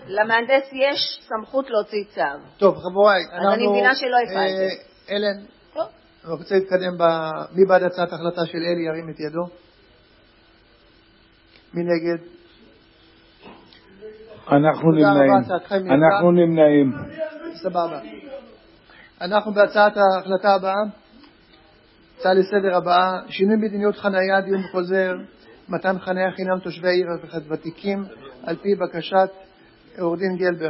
למהנדס יש סמכות להוציא צו. טוב, חבריי, אז אני מבינה שלא הפעלתם. אלן, אני רוצה להתקדם מי בעד הצעת החלטה של אלי, ירים את ידו. מי נגד? אנחנו נמנעים. סבבה. אנחנו בהצעת ההחלטה הבאה, הצעה לסדר הבאה, שינוי מדיניות חנייה, דיון חוזר, מתן חנייה חינם תושבי העיר ותיקים, על פי בקשת עורך דין גלבר.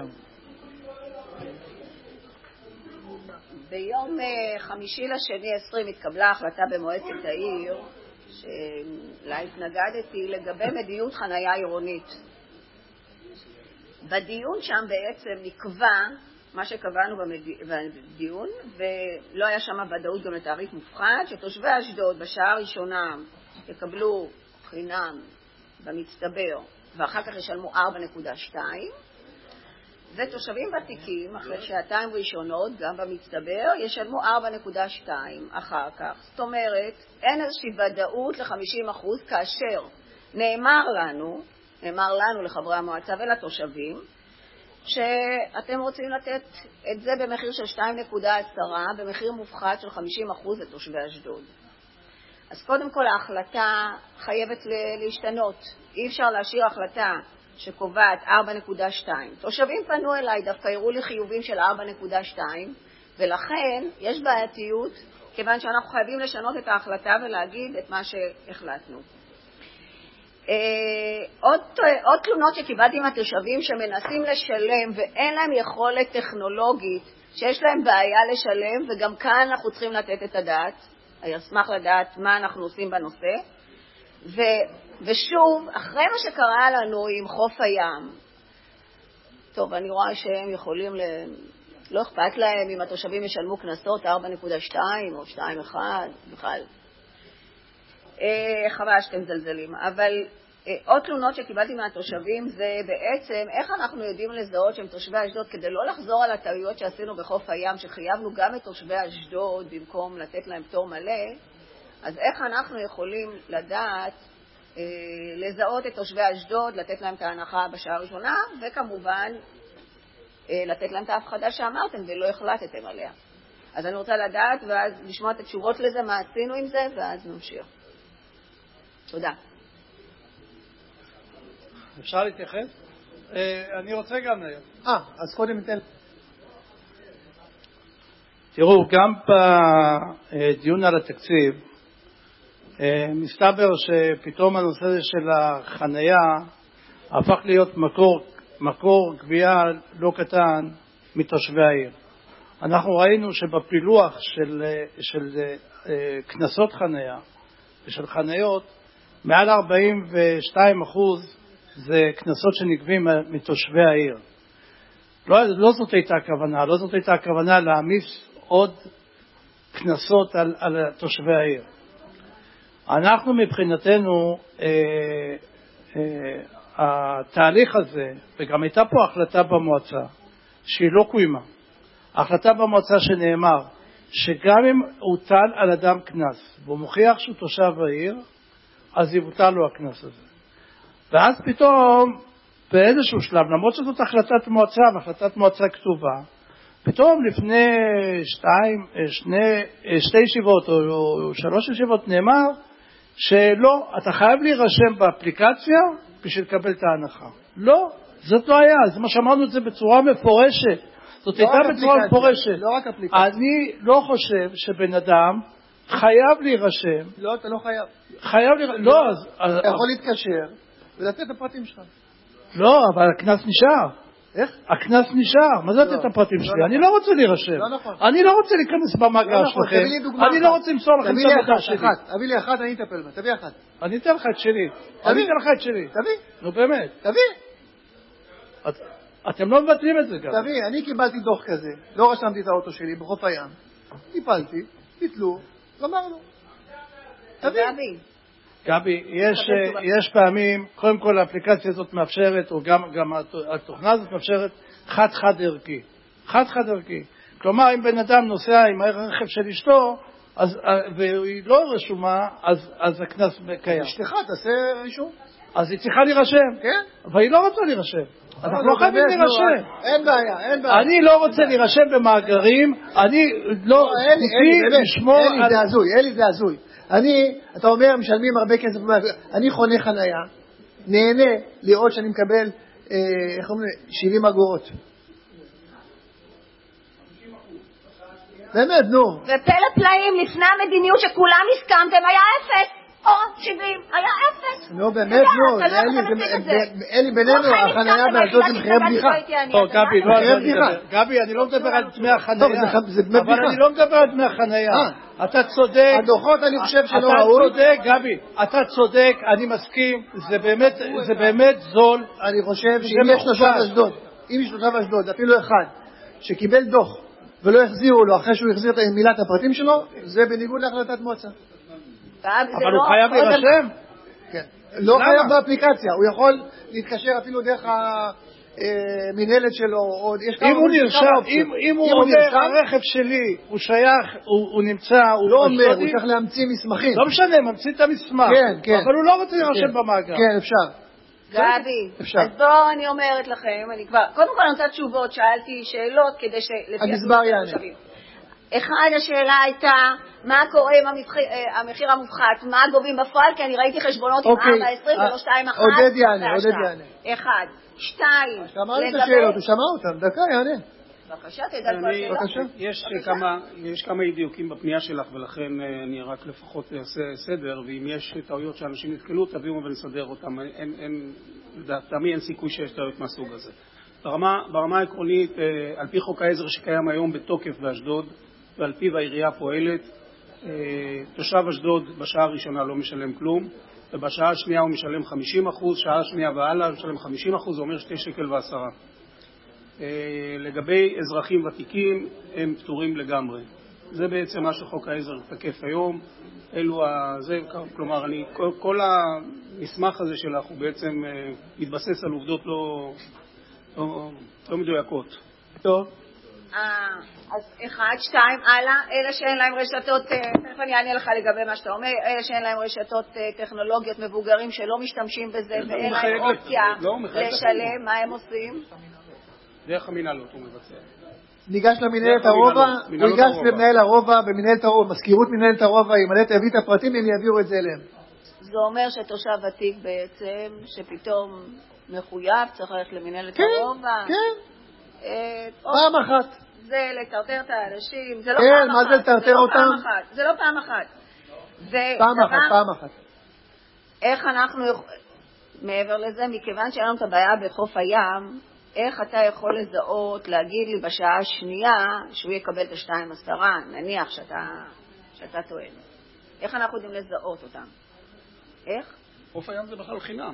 ביום 5/2/20 התקבלה החלטה במועצת העיר, שלה התנגדתי, לגבי מדיניות חנייה עירונית. בדיון שם בעצם נקבע מה שקבענו בדיון, ולא היה שם ודאות גם לתעריף מופחת, שתושבי אשדוד בשעה הראשונה יקבלו חינם במצטבר, ואחר כך ישלמו 4.2, ותושבים ותיקים, אחרי שעתיים ראשונות, גם במצטבר, ישלמו 4.2 אחר כך. זאת אומרת, אין איזושהי ודאות ל-50%, כאשר נאמר לנו לחברי המועצה ולתושבים, שאתם רוצים לתת את זה במחיר של 2.10, במחיר מופחת של 50% לתושבי אשדוד. אז קודם כל ההחלטה חייבת להשתנות. אי אפשר להשאיר החלטה שקובעת 4.2. תושבים פנו אליי, דווקא הראו לי חיובים של 4.2, ולכן יש בעייתיות, כיוון שאנחנו חייבים לשנות את ההחלטה ולהגיד את מה שהחלטנו. עוד תלונות שקיבלתי מהתושבים שמנסים לשלם ואין להם יכולת טכנולוגית, שיש להם בעיה לשלם, וגם כאן אנחנו צריכים לתת את הדעת. אני אשמח לדעת מה אנחנו עושים בנושא. ושוב, אחרי מה שקרה לנו עם חוף הים, טוב, אני רואה שהם יכולים, לא אכפת להם אם התושבים ישלמו קנסות 4.2 או 2.1 בכלל. חבל שאתם זלזלים, אבל עוד תלונות שקיבלתי מהתושבים זה בעצם איך אנחנו יודעים לזהות שהם תושבי אשדוד, כדי לא לחזור על הטעויות שעשינו בחוף הים, שחייבנו גם את תושבי אשדוד במקום לתת להם פטור מלא. אז איך אנחנו יכולים לדעת לזהות את תושבי אשדוד, לתת להם את ההנחה בשעה הראשונה, וכמובן לתת להם את ההפחדה שאמרתם ולא החלטתם עליה. אז אני רוצה לדעת ואז לשמוע את התשובות לזה, מה עשינו עם זה, ואז נמשיך. תודה. אפשר להתייחס? אני רוצה גם להגיד. אז קודם ניתן. תראו, גם בדיון על התקציב, מסתבר שפתאום הנושא הזה של החנייה הפך להיות מקור גבייה לא קטן מתושבי העיר. אנחנו ראינו שבפילוח של כנסות חנייה ושל חניות, מעל 42% זה כנסות שנגבים מתושבי העיר. לא זאת הייתה הכוונה להעמיס עוד כנסות על תושבי העיר. אנחנו מבחינתנו, התהליך הזה, וגם הייתה פה החלטה במועצה שהיא לא קוימה. החלטה במועצה שנאמר שגם אם הוטל על אדם כנס והוא מוכיח שהוא תושב העיר, אז יבוטל לו הכנס הזה. ואז פתאום באיזשהו שלב, למרות שזאת החלטת מועצה והחלטת מועצה כתובה, פתאום לפני שתי ישיבות או 3 ישיבות נאמר שלא, אתה חייב להירשם באפליקציה בשביל לקבל את ההנחה. לא, זאת לא היה, זה מה שאמרנו את זה בצורה מפורשת. זאת הייתה בצורה מפורשת. לא רק אפליקציה. אני לא חושב שבן אדם חייב להירשם. לא, אתה לא חייב. חייב להירשם, לא, אז... אתה יכול להתקשר ולתת את הפרטים שלך. לא, אבל הכנס נשאר. איך? הכנס נשאר. מה זה לתת את הפרטים שלי? אני לא רוצה להירשם. לא נכון. אני לא רוצה להיכנס במאגר שלכם. אני לא רוצה למסור לכם את המאגר שלי. תביא לי אחת, אני אטפל בה. תביא אחת. אני אתן לך את שלי. אני אתן לך את שלי. תביא. נו באמת. תביא. אתם לא מבטלים את זה גם. תביא, אני קיבלתי דוח כזה. לא רשמתי את האוטו שלי בחוף הים. טיפלתי, טיפלו, גמרנו. תביא. גבי, יש פעמים, קודם כל האפליקציה הזאת מאפשרת, או גם התוכנה הזאת מאפשרת חד ערכי. חד ערכי. כלומר, אם בן אדם נוסע עם הרכב של אשתו, והיא לא רשומה, אז הכנס קיים. אשתך, תעשה רישום. אז היא צריכה להירשם. כן. אבל היא לא רוצה להירשם. אנחנו לא חייבים להירשם. אין בעיה, אין בעיה. אני לא רוצה להירשם במאגרים, אני לא זכותי לשמור על... אלי זה הזוי. אתה אומר, משלמים הרבה כסף, אני חונה חנייה, נהנה לראות שאני מקבל, איך אומרים, 70 אגורות. באמת, נו. ופלא פלאים, לפני המדיניות שכולם הסכמתם, היה 0. או 70, היה 0. נו, באמת, נו. אלי, בינינו, החנייה באשדוד זה מחירי בדיחה. טוב, גבי, אני לא מדבר על דמי החנייה. אבל אני לא מדבר על דמי החנייה. אתה צודק. הדוחות אני חושב שלא ראוי. אתה צודק, גבי. אתה צודק, אני מסכים. זה באמת זול. אני חושב שאם יש תושב אשדוד, אפילו אחד, שקיבל דוח ולא החזירו לו אחרי שהוא החזיר את מילת הפרטים שלו, זה בניגוד להחלטת מועצה. אבל הוא חייב להירשם? כן. לא חייב באפליקציה, הוא יכול להתקשר אפילו דרך המנהלת שלו, אם הוא אומר, הרכב שלי, הוא שייך, הוא נמצא, הוא לא אומר, הוא צריך להמציא מסמכים. לא משנה, ממציא את המסמך, אבל הוא לא רוצה להירשם במאגר. כן, אפשר. גבי, אז בואו אני אומרת לכם, קודם כל אני רוצה תשובות, שאלתי שאלות כדי הגזבר יענה. אחד, השאלה הייתה, מה קורה עם המחיר המופחת, מה גובים בפועל, כי אני ראיתי חשבונות עם 4.20 ולא 2.1. עודד יענה. אחד. 2. שמע את השאלות, הוא שמע אותם, דקה יענה. בבקשה, תדע כל שאלות. יש כמה דיוקים בפנייה שלך, ולכן אני רק לפחות אעשה סדר, ואם יש טעויות שאנשים נתקלו, תביאו ונסדר אותם. לדעתי אין סיכוי שיש טעויות מהסוג הזה. ברמה העקרונית, על פי חוק העזר שקיים היום בתוקף באשדוד, ועל פיו העירייה פועלת, תושב אשדוד בשעה הראשונה לא משלם כלום, ובשעה השנייה הוא משלם 50%, שעה השנייה והלאה הוא משלם 50%, זה אומר 2.10 שקלים. לגבי אזרחים ותיקים, הם פטורים לגמרי. זה בעצם מה שחוק העזר תקף היום. כלומר, כל המסמך הזה שלך הוא בעצם מתבסס על עובדות לא מדויקות. טוב. אז 1, 2, הלאה, אלה שאין להם רשתות, תכף אני אענה לך לגבי מה שאתה אומר, אלה שאין להם רשתות טכנולוגיות, מבוגרים שלא משתמשים בזה ואין להם אופציה לשלם, מה הם עושים? דרך המנהלות הוא מבצע. ניגש למנהלת הרובע, הוא ניגש למנהל הרובע, במנהלת הרובע, מזכירות מנהלת הרובע, אם אני תביא את הפרטים, הם יעבירו את זה אליהם. זה אומר שתושב ותיק בעצם, שפתאום מחויב, צריך ללכת למנהלת הרובע. כן, פעם אחת. זה לטרטר את האנשים, זה לא פעם אחת. מה זה לטרטר אותם? זה לא פעם אחת. פעם אחת. איך אנחנו, מעבר לזה, מכיוון שאין לנו את הבעיה בחוף הים, איך אתה יכול לזהות, להגיד לי בשעה השנייה, שהוא יקבל את 2.10, נניח שאתה טוען. איך אנחנו יודעים לזהות אותם? איך? חוף הים זה בכלל חינם.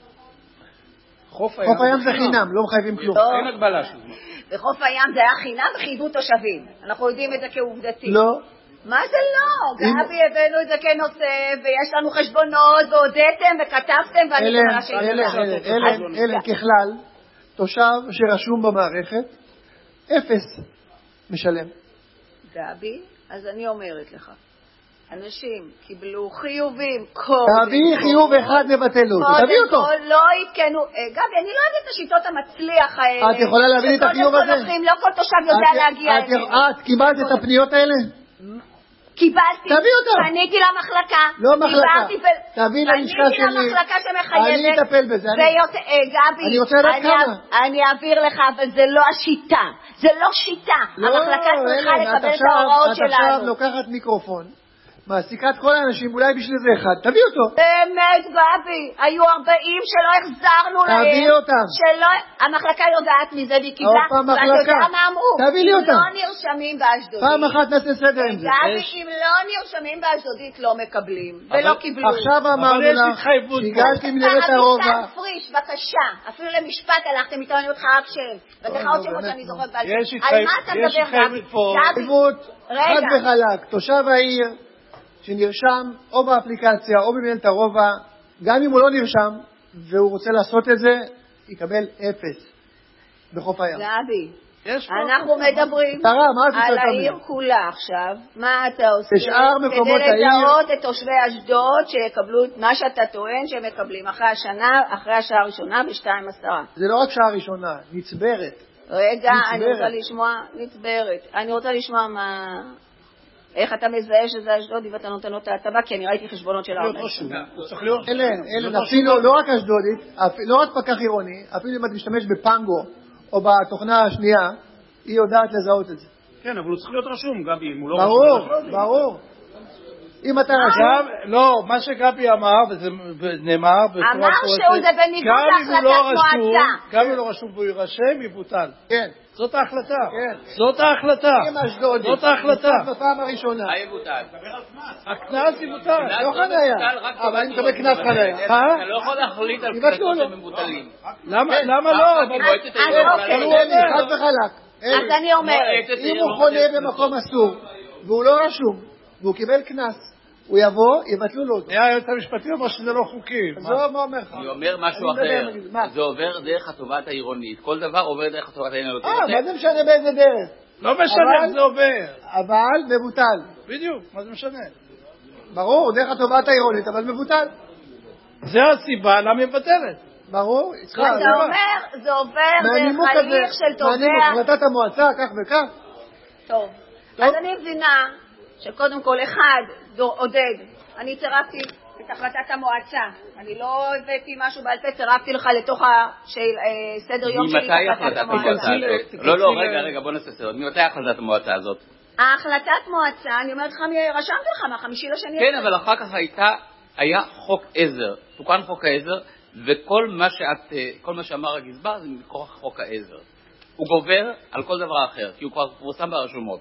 חוף הים זה חינם, לא מחייבים כלום. אין הגבלה של זה. בחוף הים זה היה חינם וחייבו תושבים. אנחנו יודעים את זה כעובדתי. לא. מה זה לא? גבי, הבאנו את זה כנושא, ויש לנו חשבונות, והודעתם וכתבתם, ואני יכולה שאלה. אלה ככלל, תושב שרשום במערכת, 0 משלם. גבי, אז אני אומרת לך, אנשים קיבלו חיובים, תביא חיוב אחד נבטל לו, תביא אותו. לא יתקנו, גבי, אני לא יודעת את השיטות המצליח האלה. את יכולה להביא את החיוב הזה? לא כל תושב יודע להגיע אליהם. את קיבלת את הפניות האלה? קיבלתי, תביא אותם. פניתי למחלקה. לא מחלקה, תביא ללשכה שלי. פניתי למחלקה שמחייבת. אני אטפל בזה. גבי, אני רוצה לדעת כמה. אני אעביר לך, אבל זה לא השיטה. זה לא שיטה. המחלקה צריכה לקבל את ההוראות שלנו. את עכשיו לוקחת מיקרופון, מעסיקה את כל האנשים, אולי בשביל זה אחד, תביא אותו. באמת, גבי, היו 40 שלא החזרנו להם. תביא אותם. המחלקה יודעת מזה והיא קיבלה, ואתה יודע מה אמרו. תביא לי אותם. אם לא נרשמים באשדודית. פעם אחת נעשה סדר עם זה. גבי, אם לא נרשמים באשדודית לא מקבלים, ולא קיבלו. עכשיו אמרנו לך, הגשתי מנהלת הרובע. הרב פריש, בבקשה, אפילו למשפט הלכתם איתו, אני אותך רק שם. ותך עוד שמות שאני זוכרת בעל פה. על מה אתה מדבר, גבי? חד וחלק, תושב העיר שנרשם או באפליקציה או במנהלת הרובע, גם אם הוא לא נרשם והוא רוצה לעשות את זה, יקבל 0 בחוף הים. גבי, אנחנו מדברים על העיר כולה עכשיו. מה אתה עושה כדי לזהות את תושבי אשדוד שיקבלו את מה שאתה טוען שהם מקבלים אחרי השעה הראשונה ב-2:10? זה לא רק שעה ראשונה, נצברת. רגע, אני רוצה לשמוע נצברת. אני רוצה לשמוע איך אתה מזהה שזה אשדוד ואתה נותן לו את ההטבה, כי אני ראיתי חשבונות של הרבה. אלן, אפילו לא רק אשדודית, לא רק פקח עירוני, אפילו אם אתה משתמש בפנגו או בתוכנה השנייה, היא יודעת לזהות את זה. כן, אבל הוא צריך להיות רשום, גבי, אם הוא לא רשום. ברור. אם אתה רשום... לא, מה שגבי אמר, וזה נאמר... אמר שהוא זה בניגוד להחלטת מועצה. גם אם לא רשום והוא יירשם, יבוטל. כן. זאת ההחלטה. כן. זאת ההחלטה. אם אשדוד. זאת ההחלטה. בפעם הראשונה. מה יבוטל? הקנס יבוטל. לא חניה. אבל אני מקבל קנס חניה. אתה לא יכול להחליט על קנסות שהם מבוטלים. למה לא? חד וחלק. אז אני אומרת. אם הוא חונה במקום אסור, והוא לא רשום, והוא קיבל קנס, הוא יבוא, יבטלו לו אותו. היועץ המשפטי אומר שזה לא חוקי. זה מה אומר לך? אני אומר משהו אחר. זה עובר דרך התובעת העירונית. כל דבר עובר דרך התובעת העירונית. מה זה משנה באיזה דרך? לא משנה איך זה עובר. אבל מבוטל. בדיוק, מה זה משנה? ברור, דרך התובעת העירונית, אבל מבוטל. זה הסיבה למה היא מבטלת. ברור. אתה אומר, זה עובר בהליך של תובע. החלטת המועצה, כך וכך. טוב. אז אני מבינה שקודם כל אחד, עודד, אני צירפתי את החלטת המועצה. אני לא הבאתי משהו בעל פה, צירפתי לך לתוך סדר יום שלי ממתי החלטת המועצה? לא, רגע, בוא נעשה סדר. ממתי החלטת המועצה הזאת? ההחלטת מועצה, אני אומרת לך, רשמתי לך מה-5/2. כן, אבל אחר כך היה חוק עזר, תוקן חוק העזר, וכל מה שאמר הגזבר זה מכוח חוק העזר. הוא גובר על כל דבר אחר, כי הוא כבר פורסם ברשומות.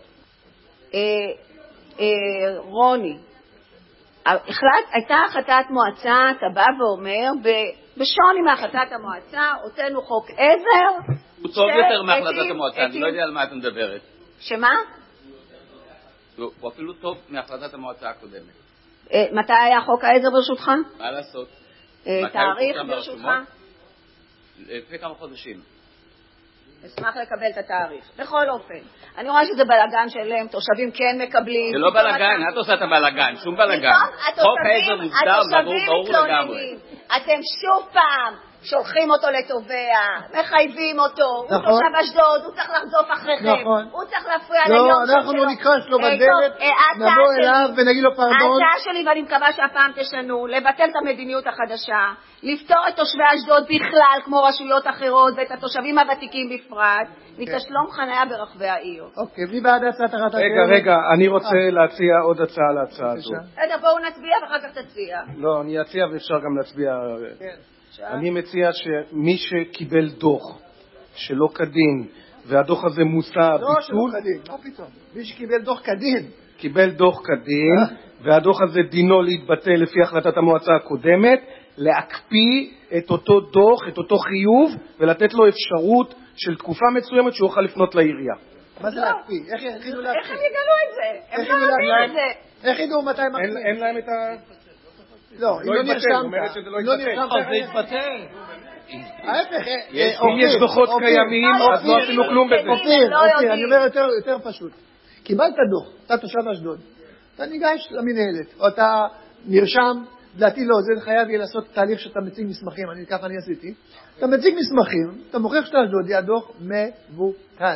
רוני, הייתה החלטת מועצה, אתה בא ואומר, בשוני מהחלטת המועצה, הוצאנו חוק עזר. הוא טוב יותר מהחלטת המועצה, אני לא יודע על מה את מדברת. שמה? הוא אפילו טוב מהחלטת המועצה הקודמת. מתי היה חוק העזר ברשותך? מה לעשות? תאריך ברשותך? לפני כמה חודשים. אשמח לקבל את התאריך. בכל אופן, אני רואה שזה בלגן שלהם, תושבים כן מקבלים. זה לא בלגן, את עושה את הבלגן, שום בלגן. חוק העזר מוסדר, ברור לגמרי. אתם שוב פעם שולחים אותו לתובע, מחייבים אותו, הוא תושב אשדוד, הוא צריך לחזוף אחריכם, הוא צריך להפריע ליום שלו. לא, אנחנו נקרש לו בדלת, נבוא אליו ונגיד לו פרדון. ההצעה שלי, ואני מקווה שהפעם תשנו, לבטל את המדיניות החדשה, לפתור את תושבי אשדוד בכלל, כמו רשויות אחרות, ואת התושבים הוותיקים בפרט, מתשלום חניה ברחבי העיר. אוקיי, מי בעד הצעת החלטה? רגע, אני רוצה להציע עוד הצעה להצעה הזו. בואו נצביע ואחר כך תצביע. לא, אני אציע ואפשר גם להצביע. אני מציע שמי שקיבל דוח שלא כדין, והדוח הזה מושא ביטול... לא שלא כדין, מה פתאום? מי שקיבל דוח כדין. קיבל דוח כדין, והדוח הזה דינו להתבטל לפי החלטת המועצה הקודמת, להקפיא את אותו דוח, את אותו חיוב, ולתת לו אפשרות של תקופה מסוימת שהוא יוכל לפנות לעירייה. מה זה להקפיא? איך יגלו להקפיא? איך הם יגלו את זה? הם לא יודעים את זה. איך ידעו מתי מקפיא? אין להם את ה... לא, אם לא נרשמת. לא נרשמת, זה יתבטל. ההפך, אם יש דוחות קיימים, אז לא עשינו כלום בזה. אופיר, אני אומר יותר פשוט. קיבלת דוח, אתה תושב אשדוד, אתה ניגש למנהלת, או אתה נרשם, לדעתי לא, זה חייב יהיה לעשות תהליך שאתה מציג מסמכים, ככה אני עשיתי, אתה מציג מסמכים, אתה מוכיח שאתה אשדודי, הדוח מבוטל.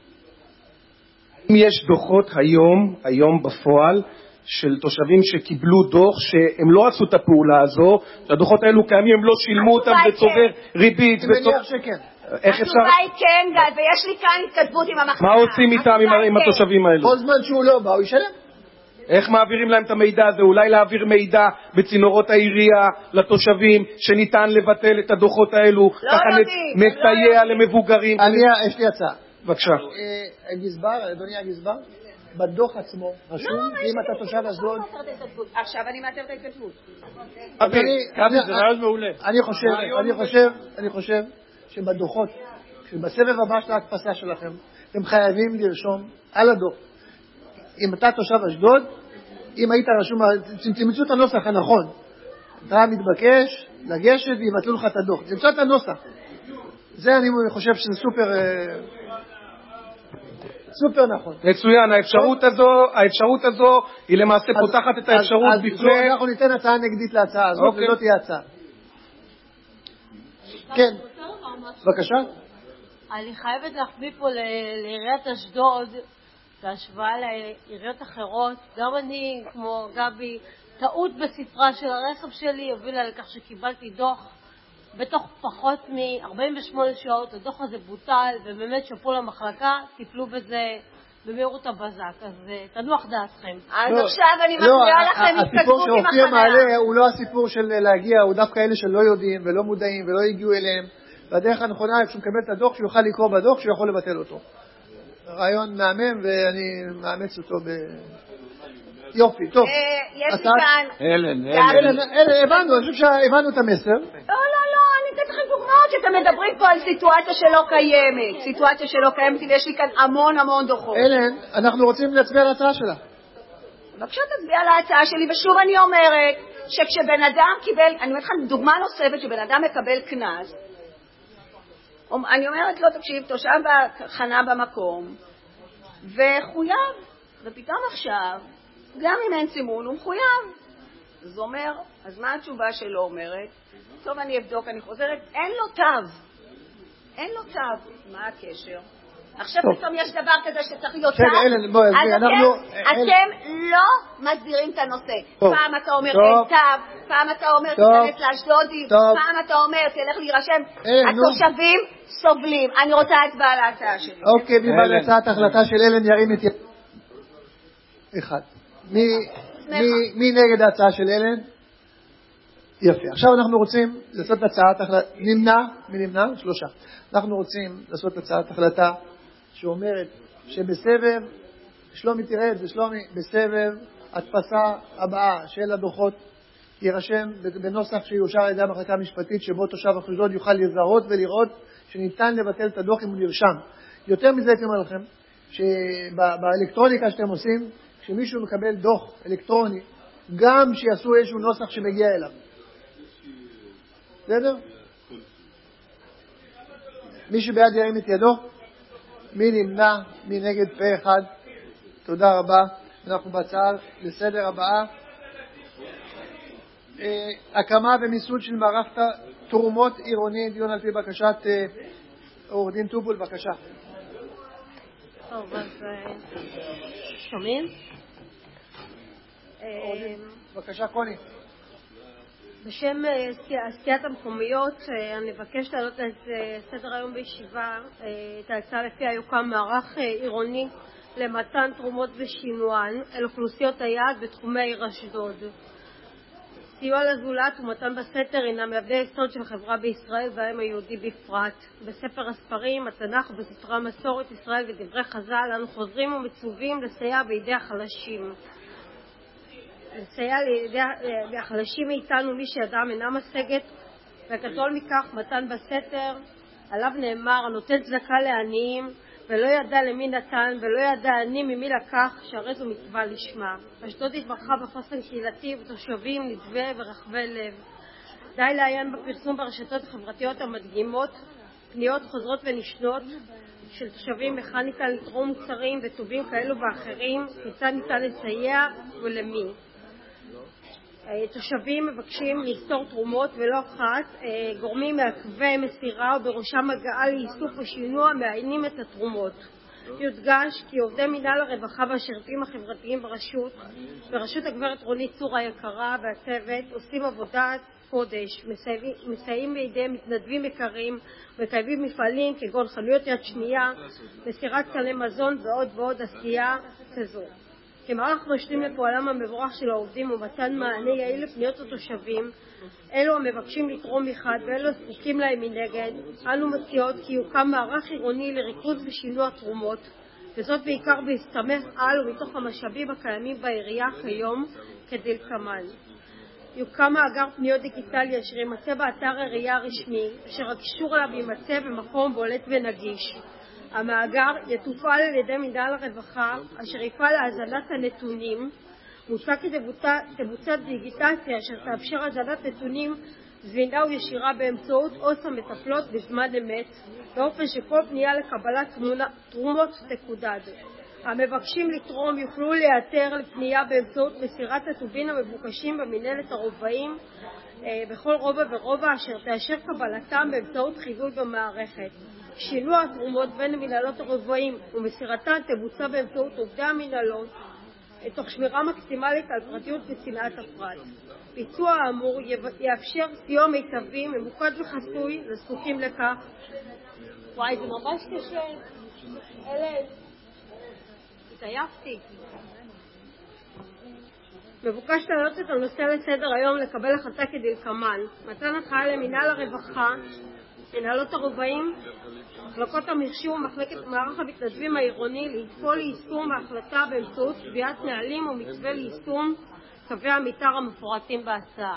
אם יש דוחות היום בפועל, של תושבים שקיבלו דוח שהם לא עשו את הפעולה הזו, שהדוחות האלו קיימים, הם לא שילמו אותם וצובר ריבית. אני מניח שכן. התשובה היא כן, גל, ויש לי כאן התכתבות עם המחלקה. מה עושים איתם עם התושבים האלו? כל זמן שהוא לא בא, הוא ישלם. איך מעבירים להם את המידע הזה? אולי להעביר מידע בצינורות העירייה לתושבים שניתן לבטל את הדוחות האלו, ככה מסייע למבוגרים. יש לי הצעה. בבקשה. אדוני הגזבר, בדוח עצמו רשום, אם אתה תושב אשדוד. עכשיו אני מאתר את ההתכתבות. זה רעיון מעולה. אני חושב שבדוחות, שבסבב הבא של ההדפסה שלכם, אתם חייבים לרשום על הדוח. אם אתה תושב אשדוד, אם היית רשום, תמצאו את הנוסח הנכון. אתה מתבקש לגשת ויבטלו לך את הדוח. תמצא את הנוסח. זה אני חושב שזה סופר... סופר נכון. מצוין, האפשרות הזו היא למעשה פותחת את האפשרות בפני... אנחנו ניתן הצעה נגדית להצעה הזאת, ולא תהיה הצעה. כן, בבקשה. אני חייבת להחביא פה לעיריית אשדוד, בהשוואה לעיריות אחרות, גם אני, כמו גבי, טעות בספרה של הרכב שלי הובילה לכך שקיבלתי דוח בתוך פחות מ-48 שעות. הדוח הזה בוטל, ובאמת שפו למחלקה, טיפלו בזה במהירות הבזק, אז תנוח דעתכם. אז עכשיו אני מקריאה לכם התקדמות עם החניה. הסיפור שאופיר מעלה הוא לא הסיפור של להגיע, הוא דווקא אלה שלא יודעים ולא מודעים ולא הגיעו אליהם, והדרך הנכונה, כשהוא מקבל את הדוח, שהוא יוכל לקרוא בדוח, שהוא יכול לבטל אותו. רעיון מהמם, ואני מאמץ אותו יופי, טוב. יש לי כאן... הבנו, אני חושב שהבנו את המסר. לא, אני אתן לכם דוגמאות שאתם מדברים פה על סיטואציה שלא קיימת. סיטואציה שלא קיימת, ויש לי כאן המון דוחות. אלן, אנחנו רוצים להצביע על ההצעה שלה. בבקשה תצביע על ההצעה שלי, ושוב אני אומרת, שכשבן אדם קיבל, אני אומרת לכם דוגמה נוספת, שבן אדם מקבל קנס, אני אומרת לו, תקשיב, תושב חנה במקום, וחויב, ופתאום עכשיו, גם אם אין סימון, הוא מחויב. זה אומר, אז מה התשובה שלו אומרת? טוב, אני אבדוק, אני חוזרת, אין לו תו. מה הקשר? עכשיו פתאום יש דבר כזה שצריך להיות תו. אתם לא מסבירים את הנושא. פעם אתה אומר אין תו, פעם אתה אומר תיכנס לאשדודי, פעם אתה אומר תלך להירשם. התושבים סובלים. אני רוצה הצבעה על ההצעה שלי. אוקיי, מי בעד הצעת החלטה של אלן ירים את יד? אחד. מי נגד ההצעה של אלן? יפה. עכשיו אנחנו רוצים לעשות הצעת החלטה, מי נמנע? 3. אנחנו רוצים לעשות הצעת החלטה שאומרת שבסבב, שלומי תראה את זה, שלומי, בסבב הדפסה הבאה של הדוחות יירשם בנוסח שיאושר על ידי המחלקה המשפטית, שבו תושב אשדוד יוכל לזהות ולראות שניתן לבטל את הדוח אם הוא נרשם. יותר מזה הייתי אומר לכם, שבאלקטרוניקה שאתם עושים, כשמישהו מקבל דוח אלקטרוני, גם שיעשו איזשהו נוסח שמגיע אליו. בסדר? מי שבעד ירים את ידו, מי נמנע, מי נגד, פה אחד. תודה רבה. אנחנו בהצעה לסדר הבאה. הקמה ומיסוד של מערך תרומות עירוני, דיון על פי בקשת עורך דין טובול, בבקשה. טוב, אז שומעים? בבקשה, קוני. בשם עשיית המקומיות, אני מבקש להעלות את סדר היום בישיבה, את ההצעה לפיה יוקם מערך עירוני למתן תרומות ושינוען אל אוכלוסיות היעד בתחומי העיר אשדוד. סיוע לזולת ומתן בסתר הינם מאבני יסוד של חברה בישראל והעם היהודי בפרט. בספר הספרים, התנ"ך ובספרי מסורת ישראל ודברי חז"ל אנו חוזרים ומצווים לסייע בידי החלשים. לסייע לידי החלשים מאיתנו מי שידם אינה משגת, וכתול מכך מתן בסתר, עליו נאמר הנותן צדקה לעניים ולא ידע למי נתן ולא ידע עני ממי לקח, שהרי זו מצווה לשמה. אשדוד התברכה בחוסן קהילתי ותושבים נדבה ורחבי לב. די לעיין בפרסום ברשתות החברתיות המדגימות פניות חוזרות ונשנות של תושבים איך ניתן לתרום מוצרים וטובים כאלו ואחרים, כיצד ניתן לסייע ולמי. תושבים מבקשים למסור תרומות ולא אחת, גורמים מעכבי מסירה ובראשם הגעה לאיסוף ושינוע מעיינים את התרומות. יודגש כי עובדי מינהל הרווחה והשירותים החברתיים בראשות הגברת רונית צור היקרה והצוות עושים עבודת קודש, מסייעים בידי מתנדבים יקרים, מקיימים מפעלים כגון חנויות יד שנייה, מסירת סלי מזון ועוד עשייה כזו. כמערך משלים לפועלם המבורך של העובדים ומתן מענה יעיל לפניות התושבים, אלו המבקשים לתרום מחד ואלו זקוקים להם מנגד, אנו מציעות כי יוקם מערך עירוני לריכוז ושינוע תרומות, וזאת בעיקר בהסתמך על ומתוך המשאבים הקיימים בעירייה כיום כדלקמן. יוקם מאגר פניות דיגיטלי אשר יימצא באתר העירייה הרשמי, אשר הקישור אליו יימצא במקום בולט ונגיש. המאגר יתופעל על ידי מינהל הרווחה אשר יפעל להזנת הנתונים. מוצע כי תבוצע דיגיטציה אשר תאפשר הזנת נתונים זמינה וישירה באמצעות עו"ס המטפלות בזמן אמת, באופן שכל פנייה לקבלת תרומות תקודד. המבקשים לתרום יוכלו להיעתר לפנייה באמצעות מסירת הטובין המבוקשים במנהלת הרובעים בכל רובע ורובע אשר תאשר קבלתם באמצעות חיווי במערכת. שינוע התרומות בין מנהלות הרובעים ומסירתן תבוצע באמצעות עובדי המנהלות תוך שמירה מקסימלית על פרטיות וצנעת הפרט. ביצוע האמור יאפשר סיוע מיטבי ממוקד וחסוי לזקוקים לכך. וואי, זה ממש קשה. אלה התעייפתי. מבוקש להעלות את הנושא לסדר היום לקבל החלטה כדלקמן: מתן הנחיה למינהל הרווחה, מנהלות הרובעים, מחלקות המחשוב ומחלקת מערך המתנדבים העירוני לפעול ליישום ההחלטה באמצעות קביעת נהלים ומתווה ליישום קווי המתאר המפורטים בהצעה.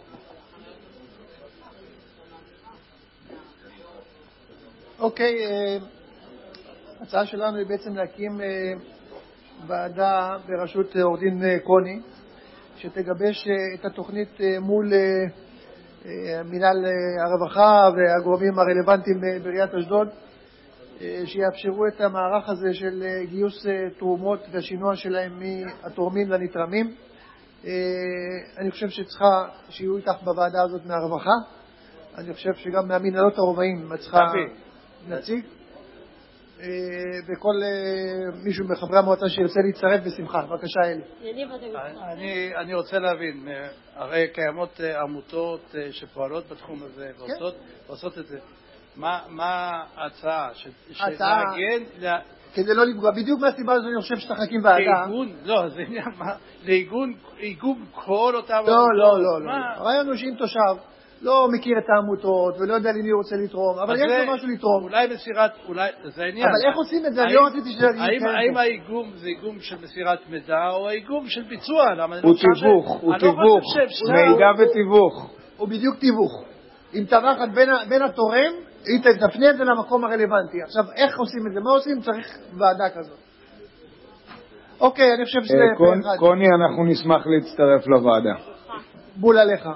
אוקיי, ההצעה שלנו היא בעצם להקים ועדה בראשות עורך דין קוני שתגבש את התוכנית מול מנהל הרווחה והגורמים הרלוונטיים בעיריית אשדוד, שיאפשרו את המערך הזה של גיוס תרומות והשינוע שלהם מהתורמים לנתרמים. אני חושב שצריכה שיהיו איתך בוועדה הזאת מהרווחה, אני חושב שגם מהמנהלות הרובעים צריכה נציג, וכל מישהו מחברי המועצה שירצה להצטרף בשמחה. בבקשה אלי. אני רוצה להבין, הרי קיימות עמותות שפועלות בתחום הזה ועושות את זה. מה ההצעה? שנגן כדי לא לפגוע, בדיוק מהסיבה הזו אני חושב שצריך להקים ועדה. לא, זה עניין מה? לאיגום כל אותם... לא. הרעיון הוא שאם תושב לא מכיר את העמותות ולא יודע למי הוא רוצה לתרום, אבל יש לו משהו לתרום. אולי מסירת, זה העניין. אבל איך עושים את זה? אני לא רציתי שזה... האם האיגום זה איגום של מסירת מידע או האיגום של ביצוע? הוא תיווך, מידע ותיווך. הוא בדיוק תיווך. עם טווחת בין התורם, היא תפנה את זה למקום הרלוונטי. עכשיו, איך עושים את זה? מה עושים? צריך ועדה כזאת. אוקיי, אני חושב שזה... קוני, אנחנו נשמח להצטרף לוועדה. בול עליך.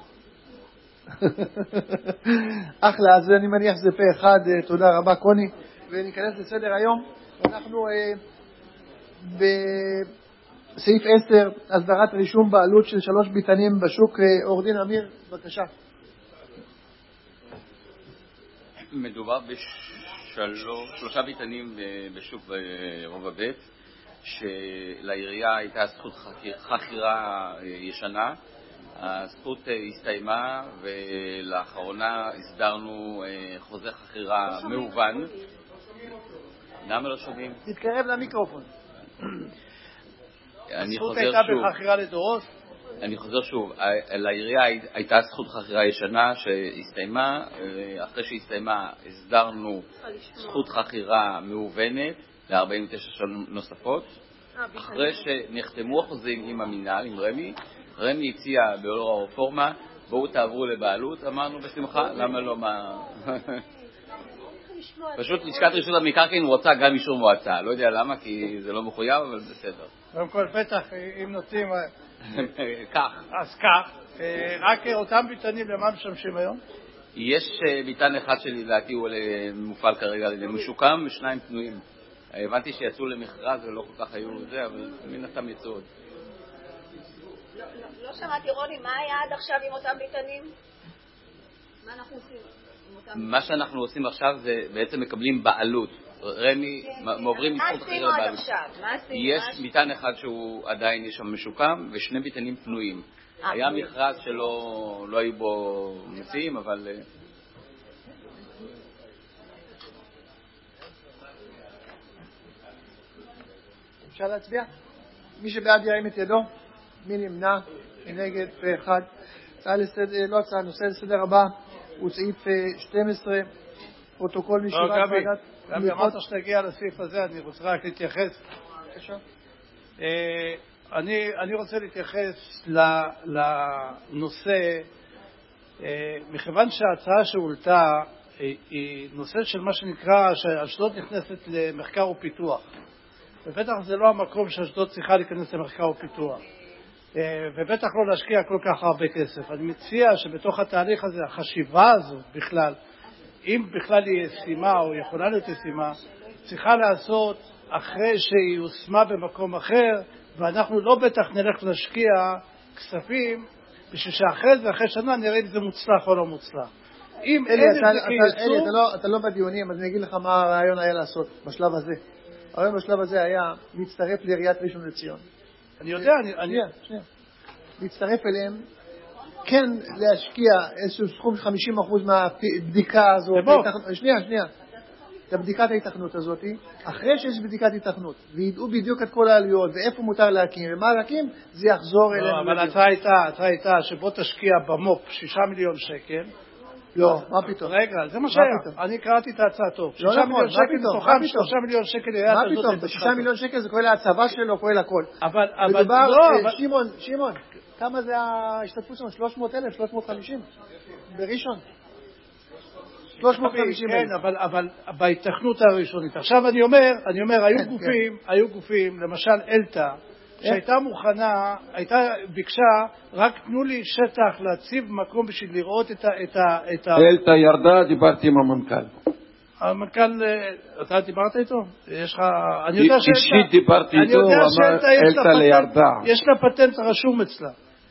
אחלה, אז אני מניח שזה פה אחד. תודה רבה קוני, וניכנס לסדר היום. אנחנו בסעיף 10, הסדרת רישום בעלות של 3 ביתנים בשוק. עורך דין אמיר, בבקשה. מדובר ב3 ביתנים בשוק ברובע ב' שלעירייה הייתה זכות חכירה ישנה. הזכות הסתיימה ולאחרונה הסדרנו חוזה חכירה מהוון. למה לא שומעים? תתקרב למיקרופון. הזכות הייתה בחכירה לדורות? אני חוזר שוב, לעירייה הייתה זכות חכירה ישנה שהסתיימה, אחרי שהסתיימה הסדרנו זכות חכירה מהוונת ל-49 שנים נוספות. אחרי שנחתמו החוזים עם המינהל, עם רמי הציע באור הרפורמה, בואו תעברו לבעלות, אמרנו בשמחה, למה לא מה... פשוט לשכת רשות המקרקעין רוצה גם אישור מועצה, לא יודע למה, כי זה לא מחויב, אבל בסדר. קודם כל בטח, אם נוצאים... כך. אז כך, רק אותם ביתנים למה משמשים היום? יש ביתן אחד שלדעתי הוא מופעל כרגע למשוקם ו2 פנויים. הבנתי שיצאו למכרז ולא כל כך היו זה, אבל מן הסתם יצאו עוד. לא שמעתי רוני, מה היה עד עכשיו עם אותם ביתנים? מה אנחנו עושים? מה שאנחנו עושים עכשיו זה בעצם מקבלים בעלות. רמי מעוברים מזכות חכירה לבעלות. יש ביתן אחד שהוא עדיין יש שם משוקם ו2 ביתנים פנויים. היה מכרז שלא היו בו מציעים, אבל... אפשר להצביע? מי שבעד ירים את ידו. מי נמנע? מי נגד? פה אחד. הצעה לסדר, לא הצעה, נושא לסדר הבא הוא סעיף 12, פרוטוקול מישיבת ועדת... גם אמרת שתגיע לסעיף הזה, אני רוצה רק להתייחס. אני רוצה להתייחס לנושא, מכיוון שההצעה שהועלתה היא נושא של מה שנקרא שאשדוד נכנסת למחקר ופיתוח. ובטח זה לא המקום שאשדוד צריכה להיכנס למחקר ופיתוח. ובטח לא להשקיע כל כך הרבה כסף. אני מציע שבתוך התהליך הזה, החשיבה הזו בכלל, אם בכלל היא ישימה או יכולה להיות ישימה, צריכה לעשות אחרי שהיא הושמה במקום אחר, ואנחנו לא בטח נלך להשקיע כספים, בשביל שאחרי זה, אחרי שנה, נראה אם זה מוצלח או לא מוצלח. אם אין את זה כייצור... אתה לא בדיונים, אז אני אגיד לך מה הרעיון היה לעשות בשלב הזה. הרעיון בשלב הזה היה להצטרף לעיריית ראשון לציון. אני יודע, שנייה. להצטרף אליהם, כן להשקיע איזשהו סכום 50% מהבדיקה הזאת. שנייה. את בדיקת ההיתכנות הזאת, אחרי שיש בדיקת היתכנות, וידעו בדיוק את כל העלויות, ואיפה מותר להקים, ומה להקים, זה יחזור אלינו. אבל ההצעה הייתה שבוא תשקיע במופ 6 מיליון שקל. לא, מה פתאום? רגע, זה מה שהיה. אני קראתי את ההצעה טוב. 6 מיליון שקל, מתוכם 3 מיליון שקל. מה פתאום? 6 מיליון שקל זה כולל ההצבה שלו, כולל הכל. אבל לא, שמעון, כמה זה ההשתתפות שלנו? 300,000, 350? בראשון? 350,000. כן, אבל בהיתכנות הראשונית. עכשיו אני אומר, היו גופים, למשל אלטה, שהייתה מוכנה, ביקשה, רק תנו לי שטח להציב מקום בשביל לראות את אלטה ירדה, דיברתי עם המנכ"ל. המנכ"ל, אתה דיברת איתו? יש לך... אישית דיברתי איתו, הוא אמר אלטה לירדה. יש לה פטנט רשום אצלה.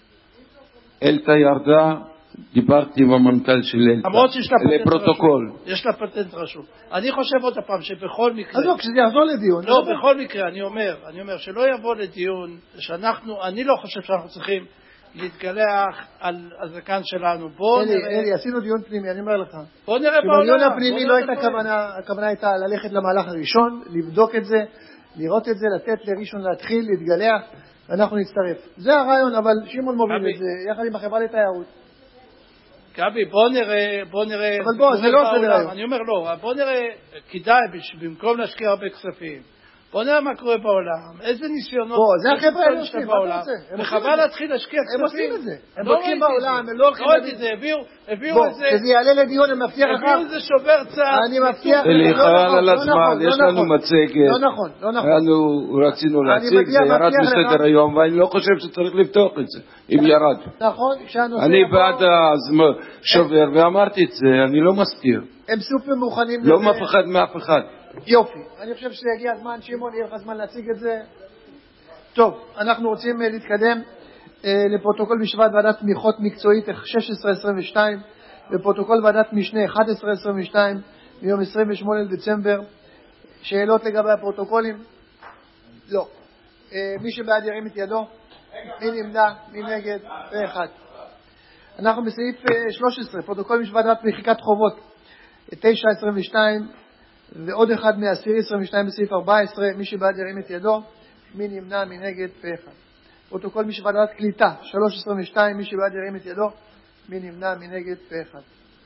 אלטה ירדה, דיברתי עם המנכ"ל של אלטה. למרות שיש לה פטנט לפרוטוקול. רשום. יש לה פטנט רשום. אני חושב עוד הפעם שבכל מקרה... אז לא, כשזה יחזור לדיון. לא, בכל מקרה, אני אומר שלא יבוא לדיון אני לא חושב שאנחנו צריכים להתגלח על הזקן שלנו. אלי, עשינו דיון פנימי, אני אומר לך. בוא נראה בעולם. שבדיון הפנימי לא הייתה הכוונה הייתה ללכת למהלך הראשון, לבדוק את זה, לראות את זה, לתת לראשון להתחיל, להתגלח, ואנחנו נצטרף. זה הרעיון, אבל שמעון מוביל את זה, יחד עם החברה לתיירות. גבי, בוא נראה. אבל בוא, זה לא סדר היום. אני אומר לא, בוא נראה, כדאי, במקום להשקיע הרבה כספים, בוא נראה מה קורה בעולם, איזה ניסיונות... בוא, זה החבר'ה האלה עושים, מה אתה רוצה? וחבל להתחיל להשקיע כספים. הם עושים את זה. הם בודקים בעולם, הם לא הולכים... לא את זה, הביאו את זה... כשזה יעלה לדיון, הם מבטיח לך... הביאו את זה שובר צעד. אני מבטיח... אלי, חבל על הזמן, יש לנו מצגת. לא נכון. רצינו להציג, זה ירד בסדר היום, ואני לא חושב שצריך לפתוח את זה, אם ירד. נכון, שהנושא... אני בעד השובר, ואמרתי את זה, אני לא מסתיר. הם סופר מוכנים... לא מפחד מאף אחד. יופי, אני חושב שיגיע הזמן, שמעון, יהיה לך זמן להציג את זה. טוב, אנחנו רוצים להתקדם לפרוטוקול משוואת ועדת תמיכות מקצועית 16-22 ופרוטוקול ועדת משנה 11-22 מיום 28 לדצמבר. שאלות לגבי הפרוטוקולים? לא. מי שבעד ירים את ידו. מי נמנע? מי נגד? ואחד. אנחנו בסעיף 13, פרוטוקול משוואת ועדת מחיקת חובות 9-22 ועוד אחד מ-10-22 בסעיף 14, מי שבעד ירים את ידו, מי נמנע, מי נגד, פה אחד. פרוטוקול משוואת ועדת קליטה 3-22, מי שבעד ירים את ידו, מי נמנע, מי נגד, פה אחד.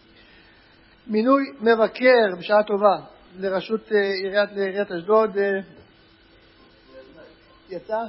מינוי מבקר בשעה טובה לראשות עיריית אשדוד, יצא?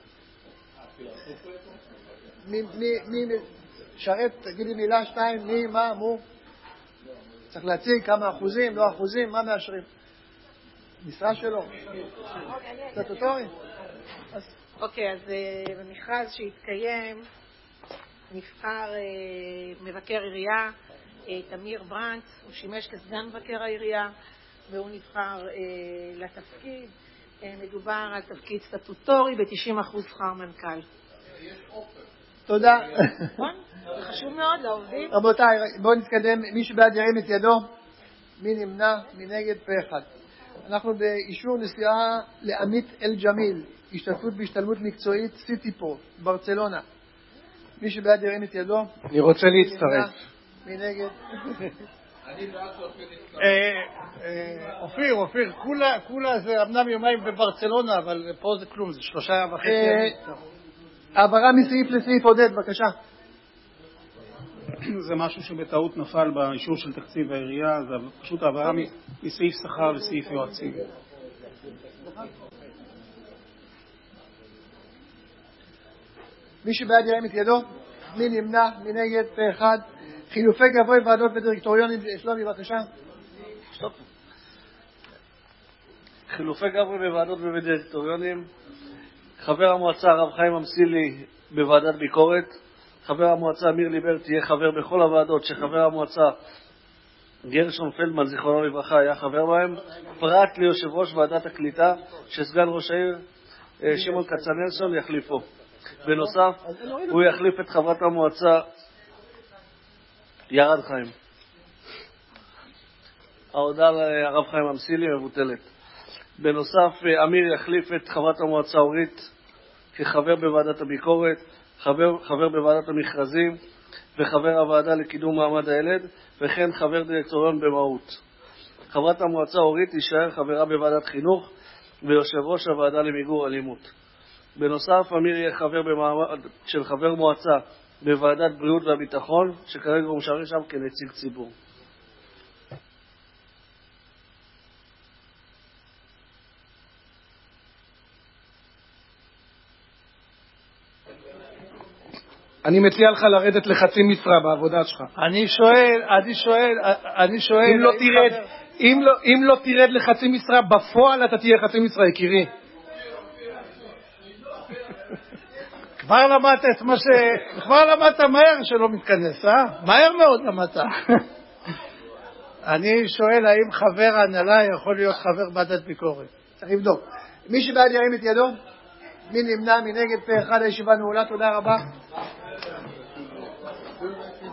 מי שרת, תגידי מילה, שתיים, מי, מה, מו? צריך להציג כמה אחוזים, לא אחוזים, מה מאשרים? משרה שלו? סטטוטורי? אוקיי, אז במכרז שהתקיים נבחר מבקר עירייה, תמיר ברנט, הוא שימש כסגן מבקר העירייה והוא נבחר לתפקיד. מדובר על תפקיד סטטוטורי ב-90% שכר מנכ"ל. תודה. נכון? זה חשוב מאוד לעובדים. רבותיי, בואו נתקדם. מי שבעד ירים את ידו, מי נמנע, מי נגד, פה אחד. אנחנו באישור נסיעה לעמית אל ג'מיל, השתתפות בהשתלמות מקצועית סיטיפורט, ברצלונה. מי שבעד ירים את ידו, אני רוצה להצטרף. מי נגד? אופיר, כולה זה אמנם יומיים בברצלונה, אבל פה זה כלום, זה 3.5. העברה מסעיף לסעיף, עודד, בבקשה. זה משהו שבטעות נפל באישור של תקציב העירייה, זה פשוט העברה מסעיף שכר לסעיף יועצים. מי שבעד ירים את ידו, מי נמנע, מי נגד, פה אחד. חילופי גברי ועדות ודירקטוריונים, שלומי, בבקשה. חילופי גברי בוועדות ובדירקטוריונים, חבר המועצה הרב חיים אמסילי בוועדת ביקורת, חבר המועצה אמיר ליבר תהיה חבר בכל הוועדות שחבר המועצה גרשון פלדמן, זיכרונו לברכה, היה חבר בהם, פרט ליושב ראש ועדת הקליטה, שסגן ראש העיר שמעון כצנלסון יחליפו. בנוסף, הוא יחליף את חברת המועצה ירד חיים. ההודעה לרב חיים אמסילי מבוטלת. בנוסף, אמיר יחליף את חברת המועצה אורית כחבר בוועדת הביקורת, חבר בוועדת המכרזים וחבר הוועדה לקידום מעמד הילד, וכן חבר דירקטוריון במהות. חברת המועצה אורית תישאר חברה בוועדת חינוך ויושב ראש הוועדה למיגור אלימות. בנוסף, אמיר יהיה חבר במעמד של חבר מועצה בוועדת בריאות והביטחון, שכרגע הוא משמש שם כנציג ציבור. אני מציע לך לרדת לחצי משרה בעבודה שלך. אני שואל, אם לא תרד לחצי משרה, בפועל אתה תהיה חצי משרה, יקירי. כבר למדת מהר שלא מתכנס, מהר מאוד למדת. אני שואל האם חבר הנהלה יכול להיות חבר ועדת ביקורת. צריך לבדוק. מי שבעד ירים את ידו, מי נמנע, מי נגד, פה אחד, הישיבה נעולה, תודה רבה.